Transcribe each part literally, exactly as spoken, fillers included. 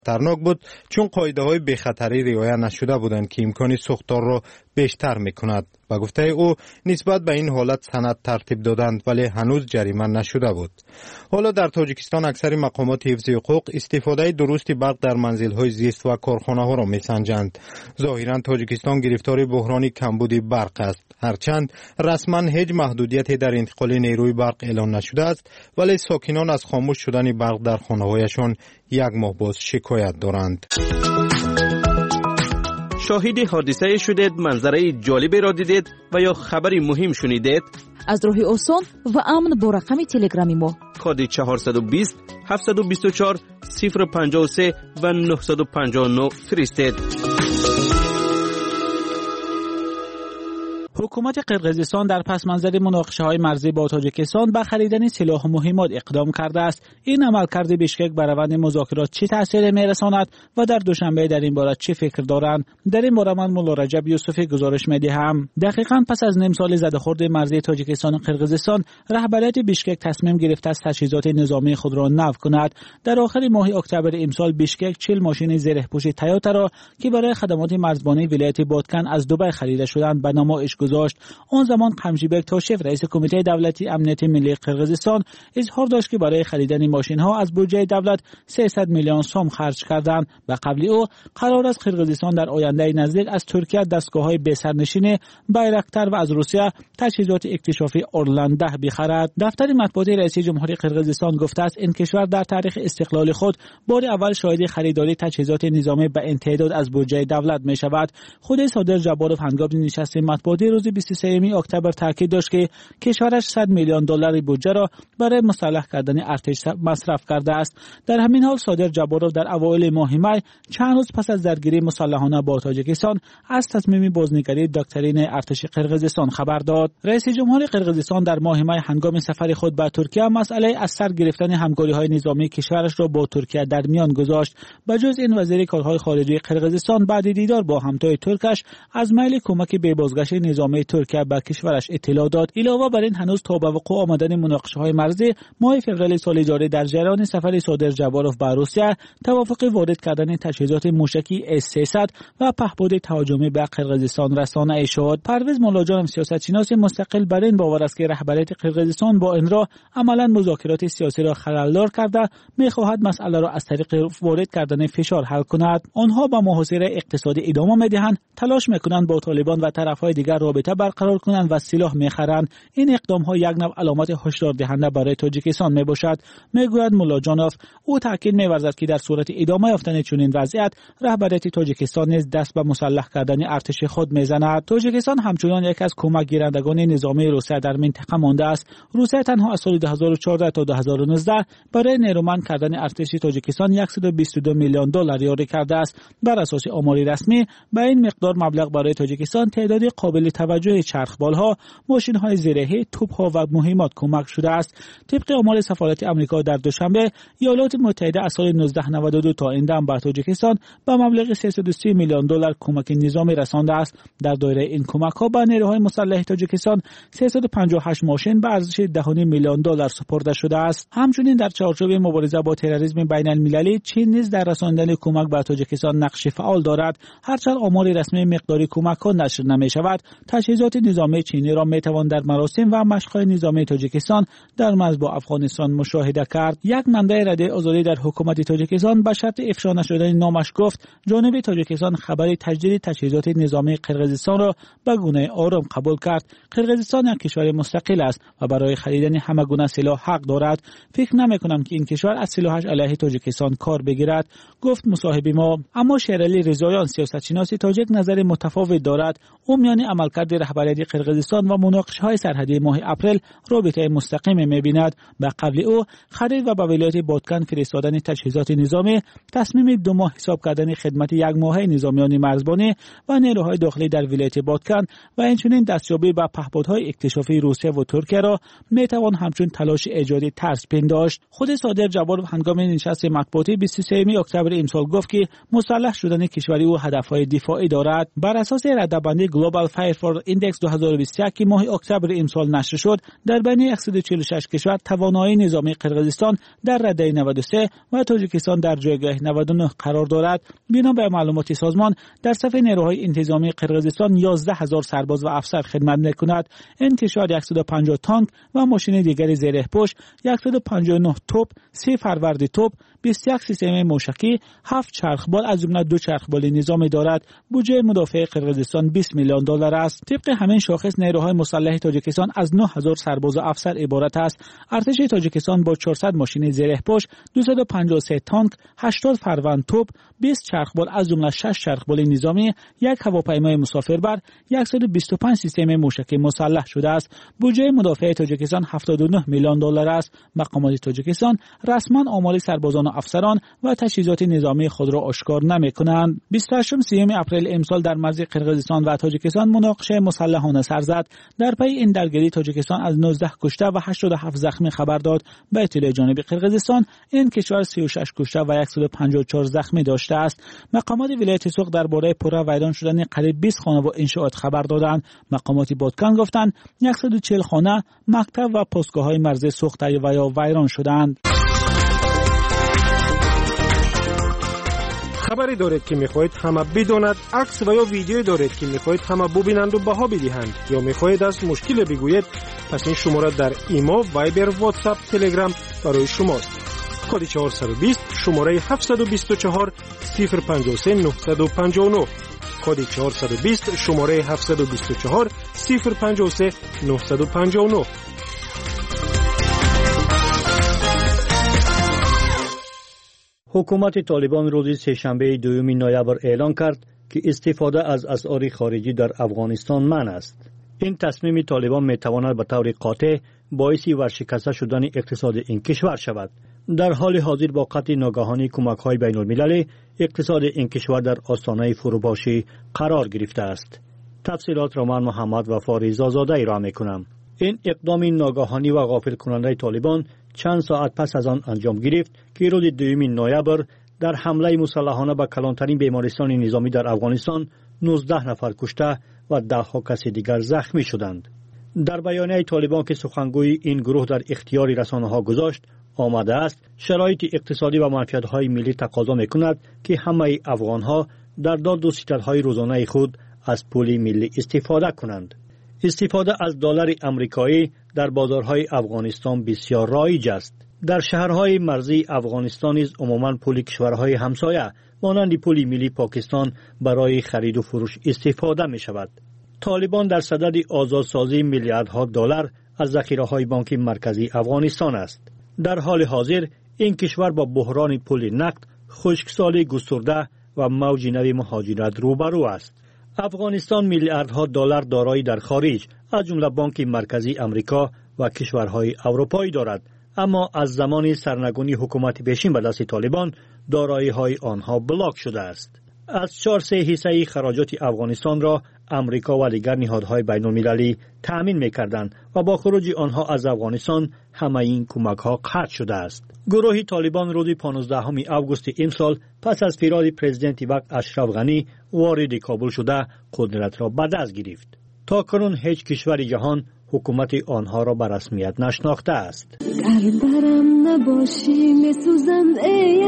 خطرناک بود چون قاعده های بی‌خطری رعایت نشده بودند که امکان سوختار را بیشتر میکند. با گفته او نسبت به این حالت سند ترتیب دادند ولی هنوز جریمه نشده بود. حالا در تاجیکستان اکثر مقامات حفظ حقوق استفاده درست برق در منزل‌های زیست و کارخانه‌ها را میسنجند. ظاهراً تاجیکستان گرفتار بحران کمبود برق است. هرچند رسما هیچ محدودیتی در انتقال نیروی برق اعلان نشده است ولی ساکنان از خاموش شدن برق در خانه‌هایشان یک ماه باز شکایت دارند. شاهد حادثه شدید، منظره جالبی را دیدید و یا خبری مهم شنیدید؟ از راه آسان و امن با رقم تلگرامی ما کد چهارصد و بیست هفتصد و بیست و چهار صفر پنجاه و سه و نهصد و پنجاه و نه فرستید. حکومت قرقیزستان در پس منظر مناقشه‌های مرزی با تاجیکستان به خریدن سلاح و مهمات اقدام کرده است. این عملکرد بیشکک بر روند مذاکرات چه تأثیری می‌رساند و در دوشنبه در این باره چه فکر دارند؟ در این باره من مولا رجب یوسفی گزارش می‌دهم. دقیقاً پس از نیم سال زده‌خورد مرزی تاجیکستان و قرقیزستان، رهبریت بیشکک تصمیم گرفته است تجهیزات نظامی خود را نو کند. در آخر ماه اکتبر امسال بیشکک چهل ماشین زره‌پوش تویوتا را که برای خدمات مرزبانی ولایت بادکن از دبی خریده شدند به نمایش گذاشت. آن زمان قمشیبک تاشف رئیس کمیته دولتی امنیت ملی قرقیزستان اظهار داشت که برای خریدن ماشین ها از بودجه دولت سیصد میلیون سوم خرج کردند و قبل او قرار است قرقیزستان در آینده نزدیک از ترکیه دستگاه های به سرنشین بایرکتر و از روسیه تجهیزات اکتشافی اورلنده بخرد. دفتر مطبوعاتی رئیس جمهوری قرقیزستان گفته است این کشور در تاریخ استقلال خود بار اول شاهد خریداری تجهیزات نظامی به این تعداد از بودجه دولت می شود. خود صادر جبارов هنگام نشست مطبوعاتی روز بیست و سوم اکتبر تاکید داشت که کشورش صد میلیون دلار بودجه را برای مسلح کردن ارتش مصرف کرده است. در همین حال صادر جبارov در اوایل ماه می چند روز پس از درگیری مسلحانه با تاجیکستان از تصمیم بازنگری دکترین ارتش قرقیزستان خبر داد. رئیس جمهور قرقیزستان در ماه می هنگام سفر خود به ترکیه مسئله از سر گرفتن همکاری‌های نظامی کشورش را با ترکیه در میان گذاشت. بجز این وزیر کارهای خارجه قرقیزستان بعد دیدار با همتای ترکش از میل کمک به بازگشت نظامی ترکیه به کشورش اطلاع داد. علاوه بر این هنوز تا به وقوع آمدن مناقشه‌های مرزی ماه فوریه سال جاری در جریان سفر صادر جبارov به روسیه توافق وارد کردن تجهیزات موشکی اس سیصد و پهپاد تهاجمی به قرقیزستان رسانه شد. پرویز مولاجان سیاستشناس مستقل بر این باور است که رهبریت قرقیزستان با این راه عملاً مذاکرات سیاسی را خلل‌دار کرده می‌خواهد مسئله را از طریق وارد کردن فشار حل کند. آنها با محاصره اقتصادی ادامه می‌دهند، تلاش می‌کنند با طالبان و طرف‌های دیگر رابطه برقرار کنند و سلاح می‌خرند. این اقدام‌ها یک نوع علامت هشدار دهنده برای تاجیکستان میباشد، میگوید مولاجانوف. او تاکید می‌ورزد که در صورت ادامه یافتن چنین وضعیت رهبریت تاجیکستان نیز دست به مسلح کردن ارتش خود میزند. تاجیکستان همچنان یک از کمک گیرندگان نظامی روسیه در منطقه مانده است. روسیه تنها از سال دو هزار و چهارده تا دو هزار و نوزده برای نیرومند کردن ارتش تاجیکستان صد و بیست و دو میلیون دلار یاری کرده است. بر اساس آمار رسمی به این مقدار مبلغ برای تاجیکستان تعداد قابل توجه چرخبالها، ماشین‌های زرهی، توپ‌ها و مهمات کمک شده است. طبق آمار سفارت آمریکا در دوشنبه ایالات متحده از سال نوزده نود و دو تا این دم به تاجیکستان با مبلغ سیصد و سی میلیون دلار کمک نظامی رسانده است. در دایره این کمک‌ها به نیروهای مسلح تاجیکستان سیصد و پنجاه و هشت ماشین به ارزش ده و نیم میلیون دلار سپرده شده است. همچنین در چارچوب مبارزه با تروریسم بین‌المللی چین نیز در رساندن کمک به تاجیکستان نقش فعال دارد. هرچند آمار رسمی مقدار کمک‌ها نشر نمی‌شود، تجهیزات نظامی چینی را می‌توان در مراسم و مشق‌های نظامی تاجیکستان در مرز با افغانستان مشاهده کرد. یک منبع رده آزادی در حکومت تاجیکستان به شرط افشا نشدن نامش گفت جانب تاجیکستان خبر تجدید تجهیزات نظامی قرقیزستان را به گونه آرام قبول کرد. قرقیزستان یک کشور مستقل است و برای خریدن همه گونه سلاح حق دارد. فکر نمی‌کنم که این کشور از سلاحش علیه تاجیکستان کار بگیرد، گفت مصاحب ما. اما شیرعلی رضاییان سیاستشناس تاجیک نظر متفاوت دارد. او میان عملکرد رهبریت قرقیزستان و مناقشه‌های سرحدی ماه اپریل رابطه مستقیم می‌بیند. به قبل او خرید و به ولایت بادکن فرستادن تجهیزات نظامی تصمیم دو ماه حساب کردن خدمت یک ماهه نظامیان مرزبانی و نیروهای داخلی در ولایت بادکن و همچنین دستیابی به پهپادهای اکتشافی روسیه و ترکیه را میتوان همچون تلاش ایجادی ترس پنداشت. خود صادر جبارov هنگام نشست مطبوعاتی بیست و سوم اکتبر امسال گفت که مسلح شدن کشوری او هدفهای دفاعی دارد. بر اساس رده‌بندی گلوبال فایر فور World Index دو هزار و بیست و یک که ماه اکتبر امسال نشر شد، در بین صد و چهل و شش کشور توانایی نظامی قرقیزستان در رده نود و سه و تاجیکستان در جایگاه نود و نه قرار دارد. بنا به معلومات سازمان، در صف نیروهای انتظامی قرقیزستان یازده هزار سرباز و افسر خدمت می‌کند. این کشور صد و پنجاه تانک و ماشین دیگر زره پوش، صد و پنجاه و نه توپ، سه فروند توپ، بیست و یک سیستم موشکی، هفت چرخبال از جمله دو چرخبال نظامی دارد. بودجه مدافع قرقیزستان بیست میلیون دلار است. طبق همین شاخص نیروهای مسلح تاجیکستان از نه هزار سرباز و افسر عبارت است. ارتش تاجیکستان با چهارصد ماشین زره پوش، دویست و پنجاه و سه تانک، هشتاد فروند توپ، بیست چرخبال از جمله شش چرخبال نظامی، یک هواپیمای مسافربر، صد و بیست و پنج سیستم موشکی مسلح شده است. بودجه مدافع تاجیکستان هفتاد و نه میلیون دلار است. مقامات تاجیکستان رسما آمار سربازان و افسران و تجهیزات نظامی خود را آشکار نمی‌کنند. بیست و هشتم اپریل امسال در مرز قرقیزستان و تاجیکستان مناقشه مسلحانه سر زد. در پی این درگیری تاجیکستان از نوزده کشته و هشتاد و هفت زخمی خبر داد. به اطلاع جانب قرقیزستان، این کشور سی و شش کشته و صد و پنجاه و چهار زخمی داشته است. مقامات ولایت سوق درباره پره ویران شدن قریب بیست خانه و انشاءات خبر دادند. مقامات بادکن گفتند صد و چهل خانه، مکتب و پستگاه‌های مرزی سوخته و یا ویران شدند. خبری دارید که میخواهید همه بداند، عکس و یا ویدیو دارید که میخواهید همه ببینند و بها بدهند، یا میخواهید از مشکل بگویید، پس این شماره در ایمو، وایبر، واتساپ، تلگرام برای شماست. کد چهارصد و بیست، شماره هفتصد و بیست و چهار، صفر پنجاه و سه، نهصد و پنجاه و نه. کد چهارصد و بیست، شماره هفتصد و بیست و چهار، صفر پنجاه و سه، نهصد و پنجاه و نه. حکومت طالبان روز سه‌شنبه دوم نوامبر اعلام کرد که استفاده از اسعار خارجی در افغانستان منع است. این تصمیم طالبان میتواند به طور قاطع باعث ورشکسته شدن اقتصاد این کشور شود. در حال حاضر با قطع ناگهانی کمک‌های بین‌المللی، اقتصاد این کشور در آستانه فروپاشی قرار گرفته است. تفصیلات را من محمد وفاری زازاده ارائه می‌کنم. این اقدام ناگهانی و غافل کننده طالبان چند ساعت پس از آن انجام گرفت که روز دوم نوامبر در حمله مسلحانه به کلانترین بیمارستان نظامی در افغانستان نوزده نفر کشته و ده ها کس دیگر زخمی شدند. در بیانیه طالبان که سخنگوی این گروه در اختیار رسانه‌ها گذاشت آمده است شرایط اقتصادی و منفعت‌های ملی تقاضا می‌کند که همه افغان‌ها در داد و ستدهای روزانه خود از پول ملی استفاده کنند. استفاده از دلار آمریکایی در بازارهای افغانستان بسیار رایج است. در شهرهای مرزی افغانستان نیز عموماً پول کشورهای همسایه مانند پول ملی پاکستان برای خرید و فروش استفاده می شود. طالبان در صدد آزادسازی میلیاردها دلار از ذخیره‌های بانک مرکزی افغانستان است. در حال حاضر این کشور با بحران پول نقد، خشکسالی گسترده و موج نوی مهاجرت روبرو است. افغانستان میلیاردها دلار دارایی در خارج از جمله بانک مرکزی آمریکا و کشورهای اروپایی دارد، اما از زمان سرنگونی حکومت پیشین به دست طالبان دارایی‌های آنها بلاک شده است. از چهار سه حصه خراجات افغانستان را آمریکا و دیگر نهادهای بین‌المللی تأمین می‌کردند و با خروج آنها از افغانستان همه این کمک‌ها قطع شده است. گروه طالبان روز پانزدهم آگوست امسال پس از فرار پرزیدنت وقت اشرف غنی وارد کابل شده قدرت را به دست گرفت. تا کنون هیچ کشور جهان حکومت آنها را به رسمیت نشناخته است. برم نباشی میسوزم ای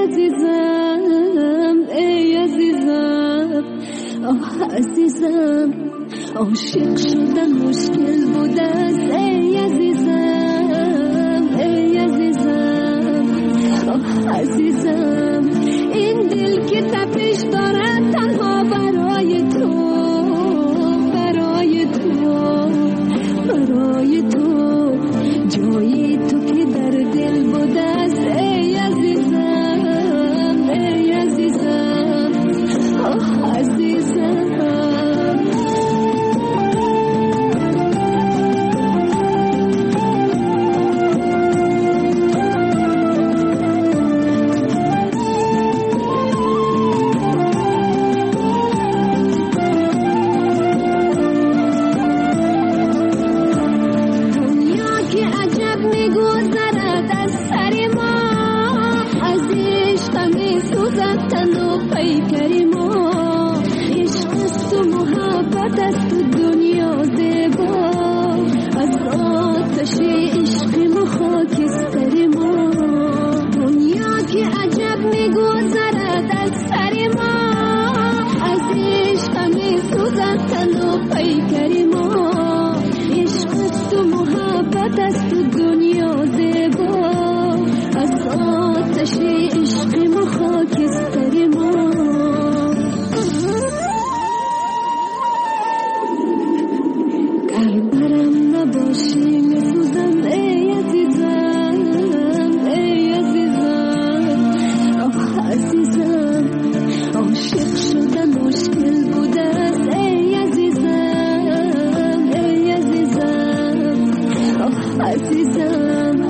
عزیزم، ای عزیزم، آه عزیزم، عاشق شدن مشکل بود است ای عزیزم، ای عزیزم، آه عزیزم، این دل که تپش دارد تنها برای تو، برای تو، برای تو، جایی تو که در دل بود است ای عزیزم، ای عزیزم، آه عزیزم. پیکری ما عشق است و محبت است و دنیا وطن و پیکر ما، عشق است و محبت است و دنیا زیبا، از آتش عشق ما خاکستر ما. گر برم نباشی میسوزم ای عزیزم، ای عزیزم، آه عزیزم، عاشق شدن مشکل بوده است ای عزیزم، ای عزیزم، آه عزیزم.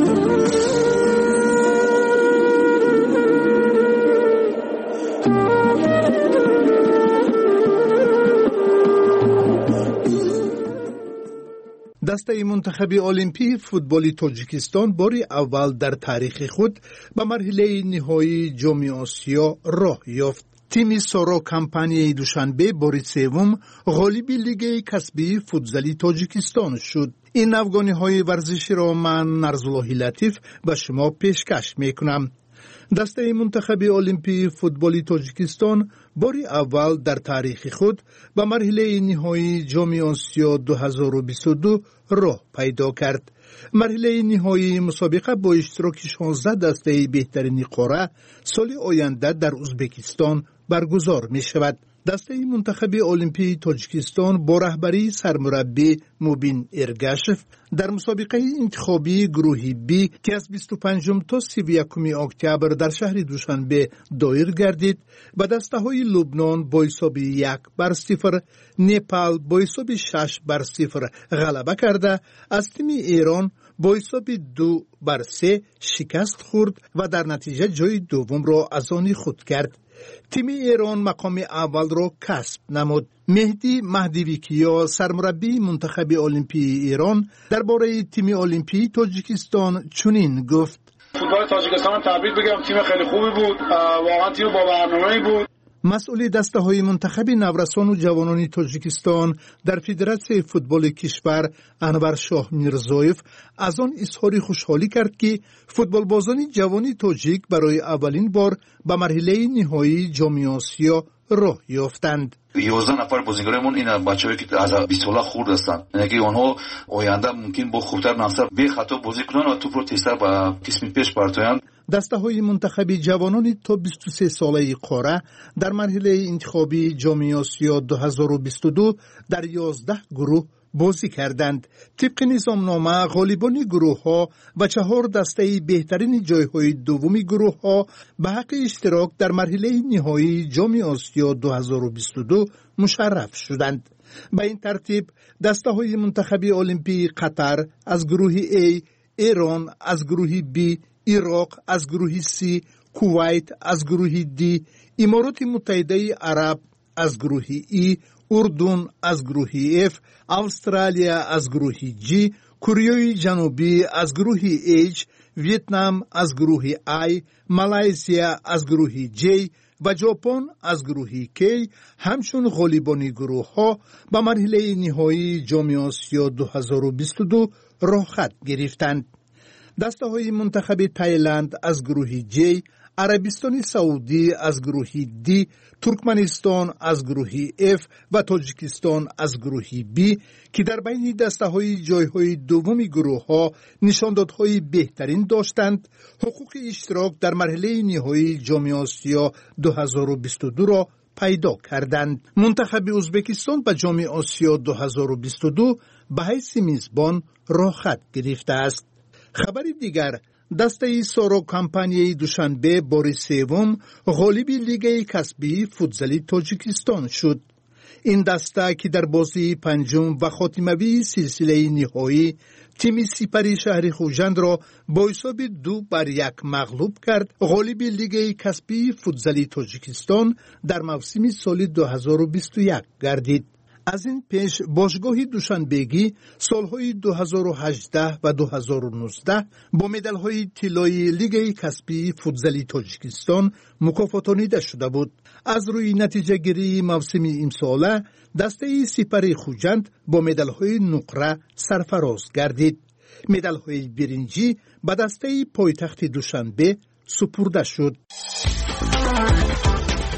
دسته منتخب المپی فوتبال تاجیکستان باری اول در تاریخ خود به مرحله نهایی جام آسیا راه یافت. تیم سارا کمپانی دوشنبه باری سوم غالب لیگ کسبی فوتبال تاجیکستان شد. این افغانی ورزشی را من نرزالله لطیف به شما پیشکش میکنم. دسته منتخب المپی فوتبال تاجیکستان باری اول در تاریخ خود به مرحله نهایی جام آسیا دو هزار و بیست و دو راه پیدا کرد. مرحله نهایی مسابقه با اشتراک شانزده دسته بهترین قاره سال آینده در ازبکستان برگزار می شود. دسته منتخب المپی تاجیکستان با رهبری سرمربی موبین ارگاشف در مسابقه انتخابی گروهی بی که از بیست و پنجم تا سی و یکم اکتبر در شهر دوشنبه دایر گردید به دسته های لبنان با حساب یک بر صفر، نپال با حساب شش بر صفر غلبه کرده از تیم ایران با حساب دو بر سه شکست خورد و در نتیجه جای دوم را از آن خود کرد. تیم ایران مقام اول را کسب نمود. مهدی مهدیویکیا سرمربی منتخب المپی ایران درباره تیم المپی تاجیکستان چنین گفت: فوتبال تاجیکستان تبریک بگم، تیم خیلی خوبی بود، واقعا تیم با برنامه‌ای بود. مسئول دسته های منتخب نورسان و جوانان تاجیکستان در فدراسیون فوتبال کشور انور شاه میرزایف از آن اظهار خوشحالی کرد که فوتبال بازان جوانی تاجیک برای اولین بار به مرحله نهایی جام آسیا راه یافتند. یازده نفر بازیگرمون این بچه‌ای که از بیست ساله خورد هستند، یعنی که آنها آینده ممکن با خوبتر نفسر به خطا بازی کنند و توپ رو تیزتر به قسمت پیش برتویند. دسته های منتخب جوانان تا بیست و سه ساله قاره در مرحله انتخابی جام آسیا دو هزار و بیست و دو در یازده گروه بازی کردند. طبق نظامنامه غالبان گروه ها و چهار دسته بهترین جایهای دومی گروه ها به حق اشتراک در مرحله نهایی جام آسیا دو هزار و بیست و دو مشرف شدند. به این ترتیب دسته های منتخب المپی قطر از گروه A، ایران از گروه B، عراق از گروه C، کویت از گروه D، امارات متحده عرب از گروه E، اردن از گروه F، استرالیا از گروه G، کره جنوبی از گروه H، ویتنام از گروه I، مالایزیا از گروه J و ژاپن از گروه K همچون غالبان گروه ها به مرحله نهایی جام آسیا دو هزار و بیست و دو راه خط گرفتند. دسته های منتخب تایلند از گروه J، عربستان سعودی از گروه D، ترکمنستان از گروه F و تاجیکستان از گروه B که در بین دسته های جای های دومی گروه ها نشاندادهای بهترین داشتند، حقوق اشتراک در مرحله نهایی جام آسیا دو هزار و بیست و دو را پیدا کردند. منتخب ازبکستان به جام آسیا دو هزار و بیست و دو به حیث میزبان راه خط گرفته است. خبر دیگر، دسته سارا کمپانی دوشنبه بار سوم غالب لیگ کسبی فوتبال تاجیکستان شد. این دسته که در بازی پنجم و خاتموی سلسله نهایی تیم سپری شهر خوجند را با حساب دو بر یک مغلوب کرد، غالب لیگ کسبی فوتبال تاجیکستان در موسم سال دو هزار و بیست و یک گردید. از این پیش باشگاه دوشنبگی سالهای دو هزار و هجده و دو هزار و نوزده با مدال‌های طلایی لیگ کسبی فوتبال تاجیکستان مکافاتانیده شده بود. از روی نتیجه گیری موسم امساله دسته سپری خوجند با مدال‌های نقره سرفراز گردید. مدال‌های برنجی به دسته پایتخت دوشنبه سپرده شد.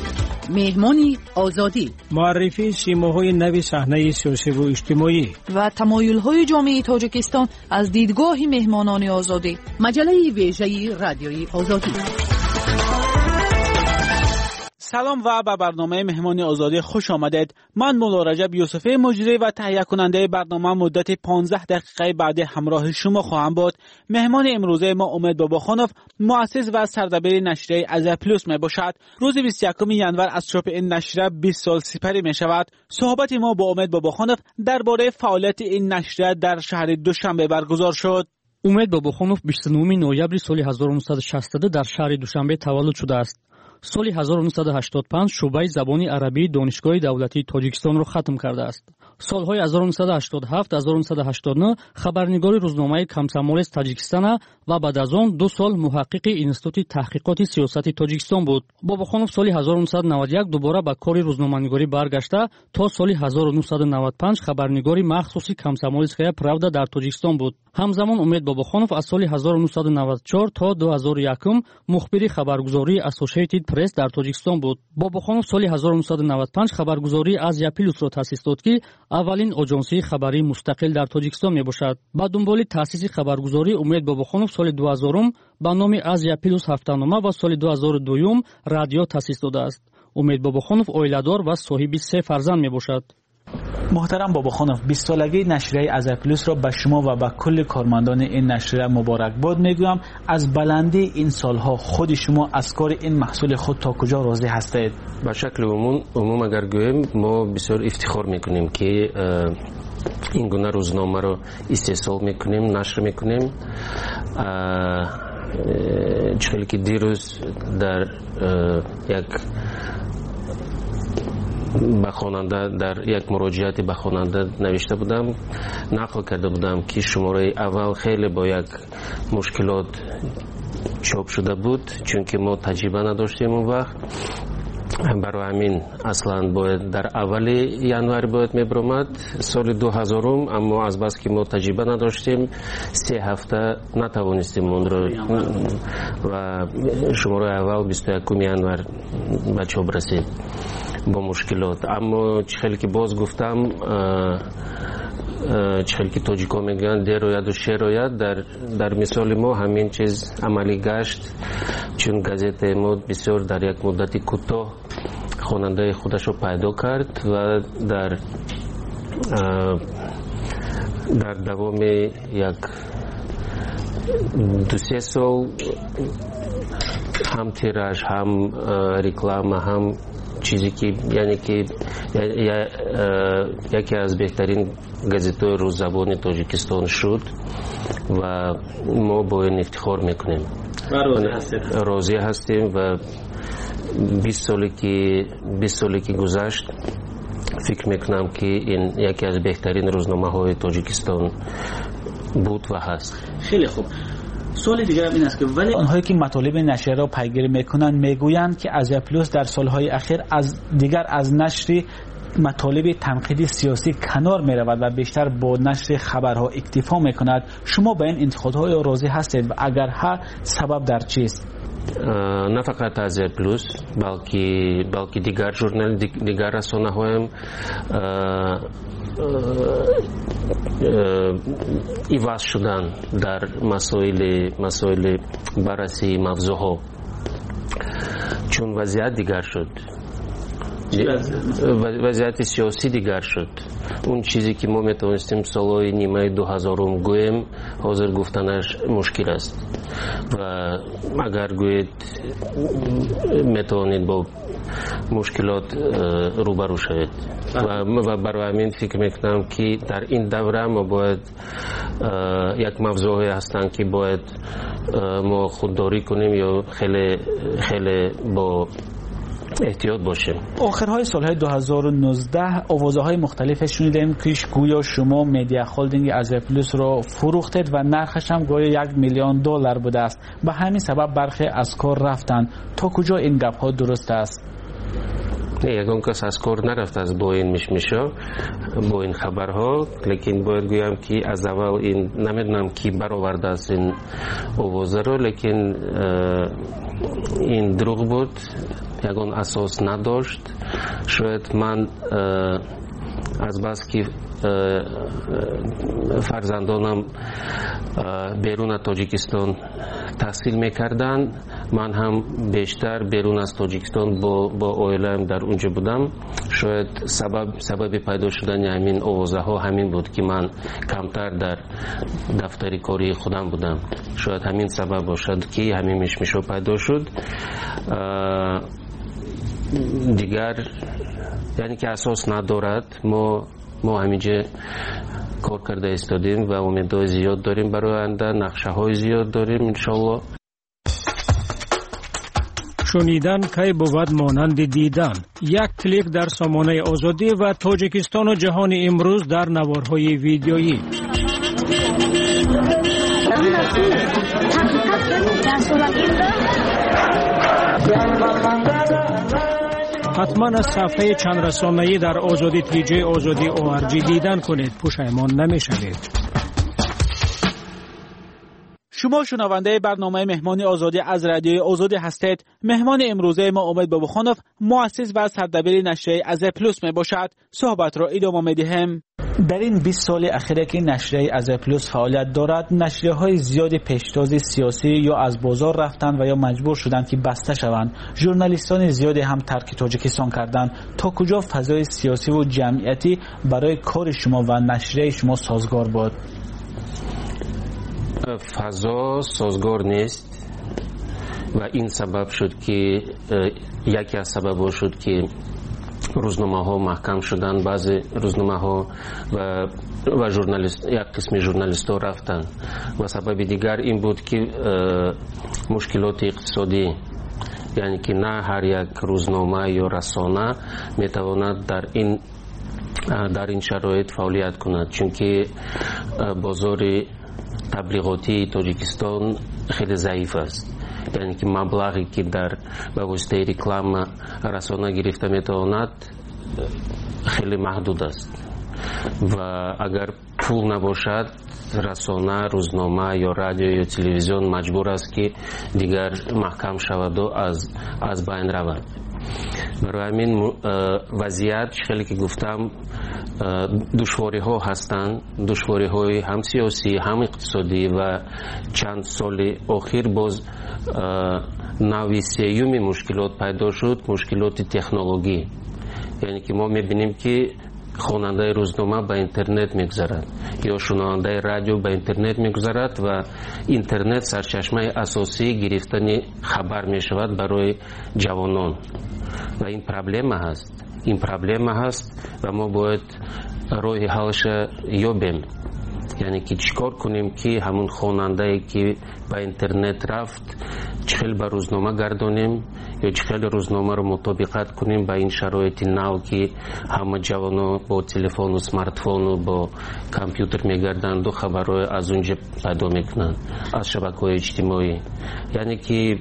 مهمانی آزادی، معرفی شیماهای نوی صحنه سیاسی و اجتماعی و تمایل‌های جامعه تاجیکستان از دیدگاه مهمانان آزادی. مجله ویژه رادیوی آزادی. سلام و به برنامه مهمانی آزادی خوش آمدید. من مولا رجب یوسفی مجری و تهیه کننده برنامه مدت پانزده دقیقه بعد همراه شما خواهم بود. مهمان امروزه ما امید باباخانوف، مؤسس و سردبیر نشریه آزیا پلوس می باشد. روز بیست و یکم ژانویه از چاپ این نشریه بیست سال سپری می شود. صحبت ما با امید باباخانوف درباره فعالیت این نشریه در شهر دوشنبه برگزار شد. امید باباخانوف بیست و نهم نوامبر سال هزار و نهصد و شصت در شهر دوشنبه تولد شده است. سال هزار و نهصد و هشتاد و پنج شعبه زبان عربی دانشگاه دولتی تاجیکستان را ختم کرده است. سالهای هزار و نهصد و هشتاد و هفت تا هزار و نهصد و هشتاد و نه خبرنگار روزنامه کمسامولس تاجیکستان و بعد از آن دو سال محقق اینستیتوت تحقیقات سیاسی تاجیکستان بود. باباخانوف سال هزار و نهصد و نود و یک دوباره به کار روزنامه‌نگاری برگشته تا سال هزار و نهصد و نود و پنج خبرنگاری مخصوصی کمسامولسکایا پراودا در تاجیکستان بود. همزمان امید باباخانوف از سال هزار و نهصد و نود و چهار تا دو هزار و یک مخبر خبرگزاری اسوسییتد پرس در تاجیکستان بود. باباخانوف سال هزار و نهصد و نود و پنج خبرگزاری آزیا پلوس را تأسیس داد که اولین آژانسی خبری مستقل در تاجیکستان می باشد. با دنبال تأسیس خبرگزاری امید باباخانوف سال دو هزار با نام آزیا پلوس هفته‌نامه و سال دو هزار و دو رادیو تأسیس داده است. امید باباخانوف عائله‌دار و صاحب سه فرزند می باشد. محترم باباخانوف، بیست سالگی نشریه آزیا پلوس را به شما و به کل کارمندان این نشریه مبارک باد میگویم. از بلندی این سالها خود شما از کار این محصول خود تا کجا راضی هستید؟ به شکل عموم عموم اگر گویم ما بسیار افتخار میکنیم که این گونه روزنامه رو استحصال میکنیم، نشر میکنیم. چون که دیروز در یک به خواننده در یک مراجعاتی به خواننده نوشته بودم، نقل کرده بودم که شماره اول خیلی با یک مشکلات چاپ شده بود چون که ما تجربه نداشتیم اون وقت. برای همین اصلا باید در اول ژانویه باید میبرامد سال دو هزار، اما از بس که ما تجربه نداشتیم سه هفته نتوانستیم اون رو و شماره اول بیست و یکم ژانویه به چاپ رسید با مشکلات. اما چخیلی که باز گفتم چخیلی که تاجیکا میگن در روید و شیر روید، در, در مثال ما همین چیز عملی گشت چون گازت ما بسیار در یک مدت کوتاه خواننده خودش رو پیدا کرد و در در دوام یک دو سه سال هم تیراژ هم رکلام هم چیزی که یعنی که یکی از بهترین گازت‌های روززبان تاجیکستان شد و ما با این افتخار میکنیم و راضی هستیم و بیست سالی که بیست سالی که گذشت فکر میکنم که این یکی از بهترین روزنامه های تاجیکستان بود و هست. خیلی خوب. سوال دیگر این است که ولی آنهایی که مطالب نشریه را پیگیری میکنند میگویند که آزیا پلوس در سالهای اخیر از دیگر از نشر مطالب تنقیدی سیاسی کنار می رود و بیشتر با نشر خبرها اکتفا می کند. شما به این انتقادهای راضی هستید و اگر ها سبب در چیست؟ نه فقط آزیا پلوس بلکه بلکه دیگر ژورنال دیگر رسانه هایم ایواز شدن در مسائل مسائل بررسی موضوعها چون وضعیت دیگر شد، وضعیت سیاسی دیگر شد. اون چیزی که ما میتونستیم سالهای نیمه دو هزارم گویم حاضر گفتنش مشکل است و اگر گوید میتونید با مشکلات روبرو شوید و برای همین فکر میکنم که در این دوره ما باید یک موضوعی هستن که باید ما خودداری کنیم یا خیلی خیلی با احتیاط باشیم. آخرهای سالهای دو هزار و نوزده آوازهای مختلف شنیدیم که گویا شما مدیا هولدینگ آزیا پلوس را فروختید و نرخش هم گویا یک میلیون دلار بوده است. به همین سبب برخی از کار رفتند. تا کجا این گپ ها درست است؟ یکون کس از کار نرفت از با این مشمشا با این خبرها، لیکن باید گویم که از اول این نمیدونم کی برآورده است این آوازه رو، لیکن این دروغ بود ягон асос надошт. Шояд ман аз бас ки фарзандонам берун таҷикистон таҳсил мекарданд, ман ҳам бештар берун аз тоҷикистон бо оилаам дар унҷо будам. Шояд сабаби пайдо шудани ҳамин овозаҳо ҳамин буд ки ман камтар дар дафтари кории худам будам. Шояд ҳамин сабаб бошад ки ҳамин мишмишо пайдо шуд. дигар яъне ки асос надорад. мо мо ҳаминҷа кор карда истодем ва умедҳои зиёд дорем барои оянда, нақшаҳои зиёд дорем иншоалло. шунидан кай бувад монанди дидан. як клик дар сомонаи озодӣ ва тоҷикистону ҷаҳони имрӯз дар наворҳои видеоӣ. ҳатман аз сафҳаи чандрасонаӣ дар озоди тиҷаи озодӣ о ар ҷи дидан кунед, пушаймон намешавед. شما شنونده برنامه مهمان آزادی از رادیوی آزادی هستید. مهمان امروزه ما امید بابخانوف مؤسس و سردبیر نشریه از پلوس می باشد. صحبت را ادامه میدیم. در این بیست سال اخیره که نشریه از پلوس فعالیت دارد، نشریه های زیادی پیشتاز سیاسی یا از بازار رفتند و یا مجبور شدند که بسته شوند. ژورنالیستان زیادی هم ترک تاجیکستان کردند. تا کجا فضای سیاسی و جمعیتی برای کار شما و نشریه شما سازگار بود؟ فضا سازگار نیست و این سبب شد که یکی از سبب شد که روزنامه ها محکم شدن. بعضی روزنامه ها و و ژورنالیست یک قسم ژورنالیست ها رفتن و سبب دیگر این بود که مشکلات اقتصادی، یعنی که نه هر یک روزنامه یا رسانه میتواند در این در این شرایط فعالیت کند، چون که بازار تبلیغاتی تاجیکستان خیلی ضعیف است. یعنی که مبلغی که در به واسطه رکلام رسانه گرفته میتواند خیلی محدود است و اگر پول نباشد رسانه، روزنامه یا رادیو یا تلویزیون مجبور است که دیگر محکم شود و از از بین رود. برای همین وضعیت خیلی که گفتم دشواری ها هستند، دشواری های هم سیاسی هم اقتصادی و چند سال اخیر باز نوع سیوم مشکلات پیدا شد، مشکلات تکنولوژی. یعنی که ما میبینیم که خواننده روزنامه به اینترنت میگذرد یا شنونده رادیو به اینترنت میگذرد و اینترنت سرچشمه اساسی گرفتن خبر میشود برای جوانان و این پرابلم هست. این پرابلم هست و ما باید راه حلش یابیم. یعنی که چیکار کنیم که همون خواننده که به اینترنت رفت چخیل به روزنامه گردانیم یا چخیل روزنامه رو مطابقت کنیم به این شرایط نو که همه جوانا با تلفن و سمارتفون و با کامپیوتر میگردند و خبرهای از اونجا پیدا میکنند از شبکه‌های اجتماعی. یعنی که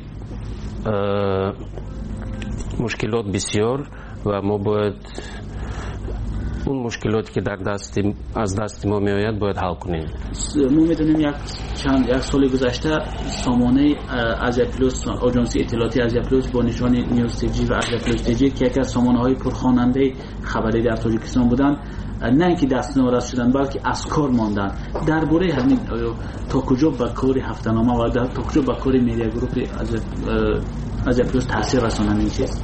مشکلات بسیار و ما باید اون مشکلاتی که در دست از دست ما میآید باید حل کنیم. ما میدونیم یک چند یک سال گذشته سامانه از پلوس، آژانس اطلاعاتی از پلوس با نشان نیوز تیجی و از پلوس تیجی که یکی از سامانه های پرخواننده خبری در تاجیکستان بودند، نه اینکه دست ناراض شدن بلکه از کار ماندن. درباره همین تا کجا به کار هفته‌نامه و تا کجا به کار میدیا گروپ از از پلوس تاثیر رسانند این چیز؟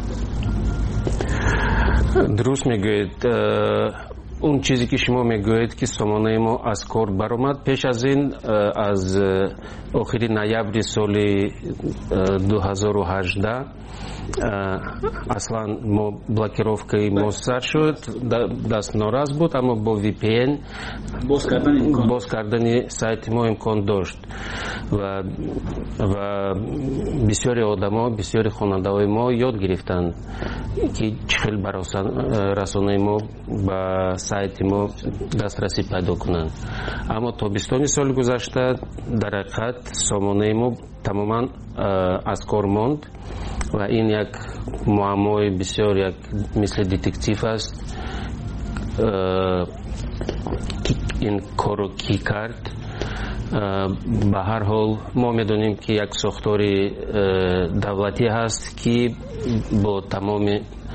درست میگوید. اون چیزی که شما میگوید که سامانه ما از کار برآمد پیش از این از آخر نوامبر سال دو هزار و هجده اصلا ما بلاکировкой ما سر شد، دست ناراض بود، اما با وی پی ان باز کردن امکان باز کردن سایت ما امکان داشت و و بسیاری آدما، بسیاری خواننده ما یاد گرفتند که چخیل برای رسانه ما به سایت ما دسترسی پیدا کنند. اما تا بیستم سال گذشته در حقیقت سامانه ما تماما از کار ماند و این یک معمای بسیار یک مثل دیتکتیو است. این کارو کی کرد به هر حال ما میدونیم که یک ساختاری دولتی هست که با تمام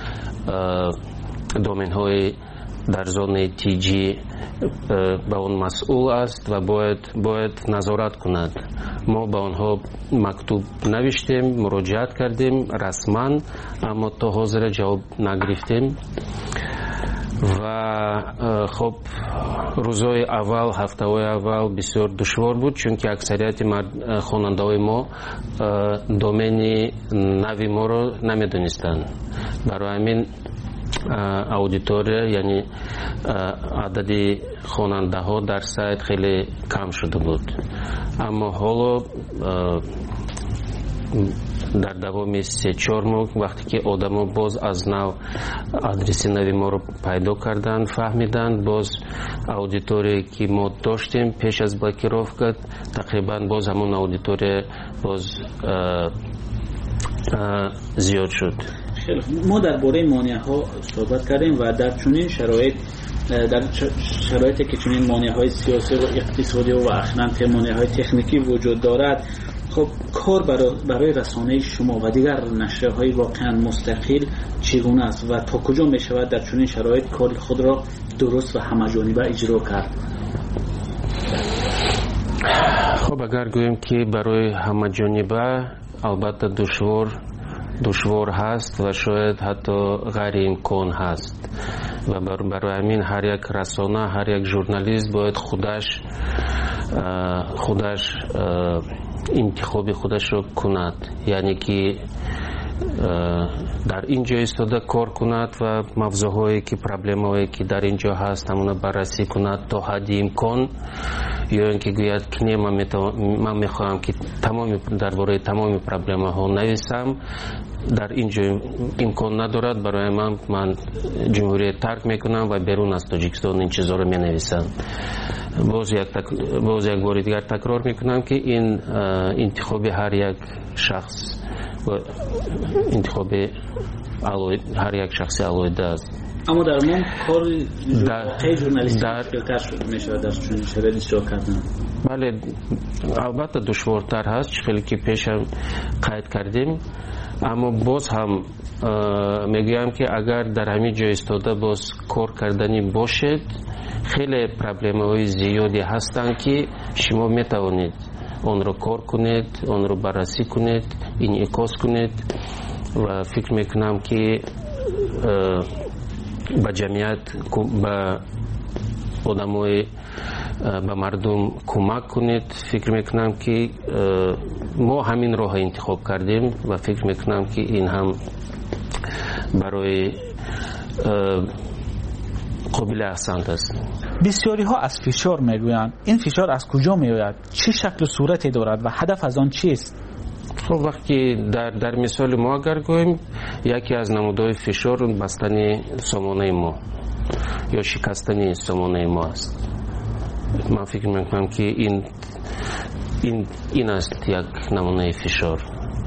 دومین های در زون تیجی به اون مسئول است و باید باید نظارت کند. ما به آنها مکتوب نوشتیم، مراجعت کردیم رسما، اما تا حاضر جواب نگرفتیم. و خب روزهای اول، هفته‌های اول بسیار دشوار بود، چون که اکثریت خواننده‌های ما دومین نوی ما رو نمیدونستند. برای همین اودیتوریا یعنی عدد خواننده ها در سایت خیلی کم شده بود. اما حالا در دوام سه چهار ماه وقتی که آدما باز از نو آدرس نوی ما رو پیدا کردن، فهمیدن، باز اودیتوری که ما داشتیم پیش از بلاکировка تقریبا باز همون اودیتوری باز زیاد شد. ما درباره مانع ها صحبت کردیم و در چنین شرایط در شرایطی که چنین مانع های سیاسی و اقتصادی و اخلاقی مانع های تکنیکی وجود دارد، خب کار برای, برای رسانه شما و دیگر نشریه‌های واقعا مستقل چگونه است و تا کجا می شود در چنین شرایط کار خود را درست و همه‌جانبه اجرا کرد؟ خب اگر گوییم که برای همه‌جانبه البته دشوار دشوار هست و شاید حتی غیر امکان هست و برای همین هر یک رسانه، هر یک ژورنالیست باید خودش خودش انتخاب خودش رو کند، یعنی که در اینجا ایستاده کار کند و موضوعهایی که پرابلم‌هایی که در اینجا هست همون بررسی کند تا حد امکان، یا اینکه گوید که من من میخواهم که تمام درباره تمام پرابلم‌ها نویسم، در اینجا امکان ندارد، برای من من جمهوریت ترک میکنم و بیرون از تاجیکستان این چیزا رو مینویسم. باز یک تک... باز یک بار دیگر تکرار میکنم که این انتخاب هر یک شخص و انتخاب علوی... هر یک شخصی علایده است. اما در من کار خیلی ژورنالیستی مشکل‌تر شده میشه در چنین شرایطی اجرا کردن. بله البته دشوارتر هست، خیلی که پیش هم قید کردیم، اما باز هم میگویم که اگر در همین جای ایستاده باز کار کردنی باشد، خیلی پرابلم‌های زیادی هستند که شما میتوانید آن را کار کنید، آن را بررسی کنید، انعکاس کنید و فکر میکنم که به جمعیت، به آدمای، به مردم کمک کنید. فکر میکنم که ما همین راه انتخاب کردیم و فکر میکنم که این هم برای قابل احسان است. بسیاری ها از فشار میگویند. این فشار از کجا میآید؟ چه شکل و صورتی دارد و هدف از آن چیست؟ خب وقتی در در مثال ما اگر گوییم، یکی از نمودهای فشار بستن سامانه ما یا شکستن سامانه ما است. من فکر میکنم که این این این است یک نمونه فشار.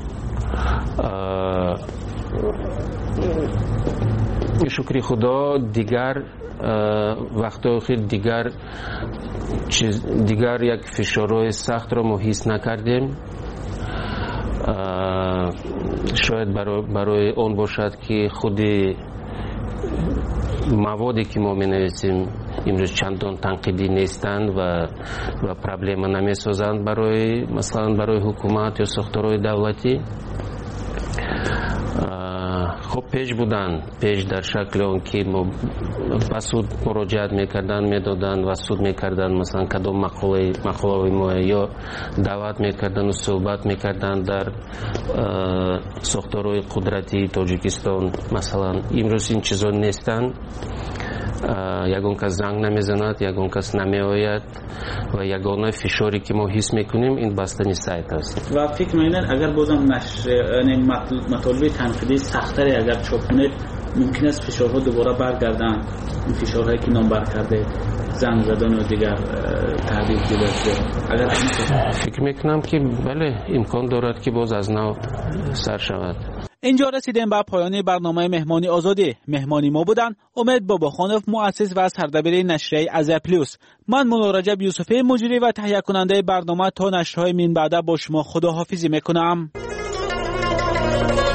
شکر خدا دیگر وقتا خیلی دیگر چیز دیگر یک فشارهای سخت را ما حس نکردیم. شاید برای, برای اون باشد که خود موادی که ما می نویسیم امروز چندان تنقیدی نیستند و و پرابلم نمی سازند برای مثلا برای حکومت یا ساختارهای دولتی. خب پیش بودن، پیش در شکل اون که بسود مراجعت میکردن، میدادن و سود میکردن، مثلا کدام مقاله مقاله ما یا دعوت میکردن و صحبت میکردن در ساختارهای قدرتی تاجیکستان. مثلا امروز این چیزا نیستن. یگان کس زنگ نمیزند، یگان کس نمیآید و یگانه فشاری که ما حس میکنیم این بستن سایت است. و فکر میکنید اگر بازم نشر مطالب تنقیدی سخت‌تری اگر چاپ کنید، ممکن است فشارها دوباره برگردن، این فشارهایی که نام بر کرده، زنگ زدن و دیگر تهدید گذاشته. اگر فکر میکنم که بله امکان دارد که باز از نو سر شود. اینجا رسیدیم به پایان برنامه مهمانی آزادی. مهمانی ما بودن امید باباخانوف، مؤسس و سردبیر نشریه از پلوس. من مولا رجب یوسفی مجری و تهیه کننده برنامه تا نشرهای من بعد با شما خداحافظی میکنم.